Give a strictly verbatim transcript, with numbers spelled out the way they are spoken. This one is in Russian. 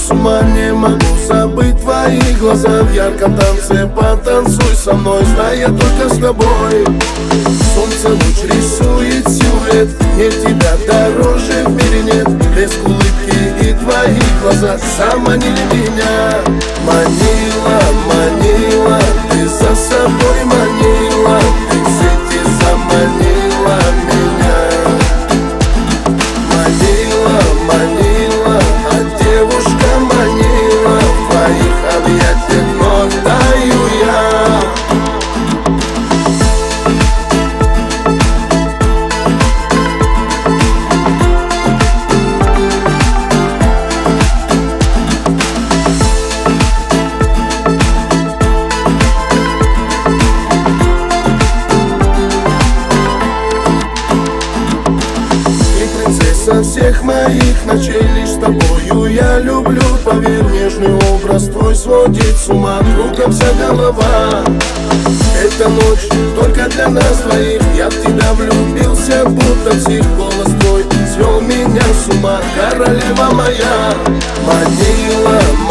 с ума, не могу забыть твои глаза. В ярком танце потанцуй со мной, зная только с тобой. Солнце луч рисует силуэт, мне тебя дороже в мире нет. Блеск улыбки и твои глаза заманили меня. Манила, манила, ты за собой манила, ты в сети заманила меня. Манила, манила, а девушка манила, в твоих объятиях вновь таю я. Со всех моих ночей лишь с тобою я люблю. Поверь, нежный образ твой сводит с ума, кругом вся голова. Эта ночь только для нас двоих, я в тебя влюбился, будто псих. Голос твой свел меня с ума, королева моя. Манила,